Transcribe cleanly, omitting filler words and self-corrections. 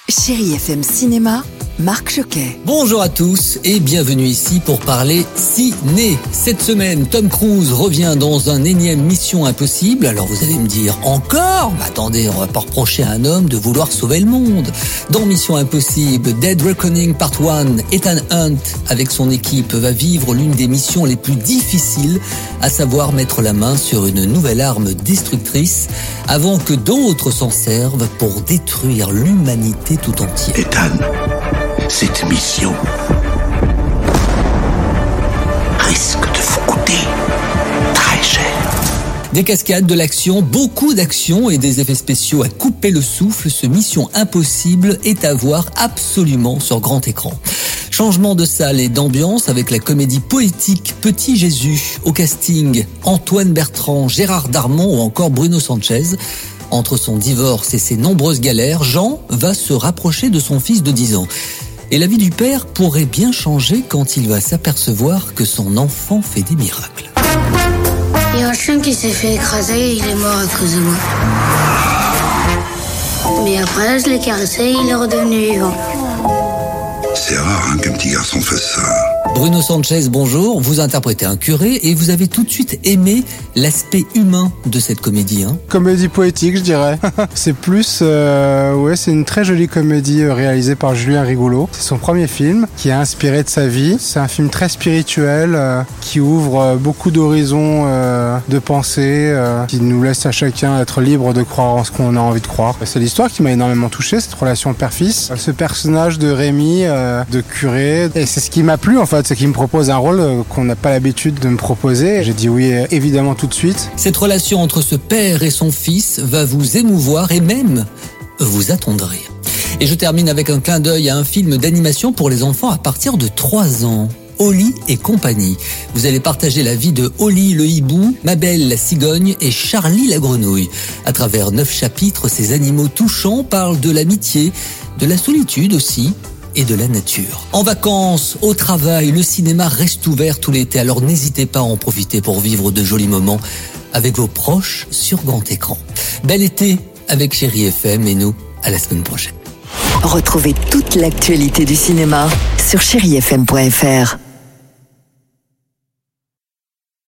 Chérie FM Cinéma, Marc Choquet. Bonjour à tous et bienvenue ici pour parler ciné. Cette semaine, Tom Cruise revient dans un énième Mission Impossible. Alors vous allez me dire, encore ? Mais attendez, on va pas reprocher à un homme de vouloir sauver le monde. Dans Mission Impossible, Dead Reckoning Part 1, Ethan Hunt, avec son équipe, va vivre l'une des missions les plus difficiles, à savoir mettre la main sur une nouvelle arme destructrice, avant que d'autres s'en servent pour détruire l'humanité tout entière. Ethan, cette mission risque de vous coûter très cher. Des cascades, de l'action, beaucoup d'action et des effets spéciaux à couper le souffle, ce Mission Impossible est à voir absolument sur grand écran. Changement de salle et d'ambiance avec la comédie poétique Petit Jésus. Au casting, Antoine Bertrand, Gérard Darmon ou encore Bruno Sanchez. Entre son divorce et ses nombreuses galères, Jean va se rapprocher de son fils de 10 ans. Et la vie du père pourrait bien changer quand il va s'apercevoir que son enfant fait des miracles. Il y a un chien qui s'est fait écraser et il est mort à cause de moi. Mais après, je l'ai caressé, il est redevenu vivant. C'est rare qu'un petit garçon fasse ça. Bruno Sanchez, bonjour. Vous interprétez un curé et vous avez tout de suite aimé l'aspect humain de cette comédie. Comédie poétique, je dirais. C'est plus, c'est une très jolie comédie réalisée par Julien Rigolo. C'est son premier film qui est inspiré de sa vie. C'est un film très spirituel qui ouvre beaucoup d'horizons de pensée, qui nous laisse à chacun être libre de croire en ce qu'on a envie de croire. C'est l'histoire qui m'a énormément touché, cette relation père-fils. Ce personnage de Rémi, de curé, et c'est ce qui m'a plu en fait. C'est qu'il me propose un rôle qu'on n'a pas l'habitude de me proposer. J'ai dit oui, évidemment, tout de suite. Cette relation entre ce père et son fils va vous émouvoir et même vous attendrir. Et je termine avec un clin d'œil à un film d'animation pour les enfants à partir de 3 ans. Oli et compagnie. Vous allez partager la vie de Oli le hibou, Mabel la cigogne et Charlie la grenouille. À travers 9 chapitres, ces animaux touchants parlent de l'amitié, de la solitude aussi, et de la nature. En vacances, au travail, le cinéma reste ouvert tout l'été, alors n'hésitez pas à en profiter pour vivre de jolis moments avec vos proches sur grand écran. Bel été avec Chérie FM et nous, à la semaine prochaine. Retrouvez toute l'actualité du cinéma sur chérifm.fr.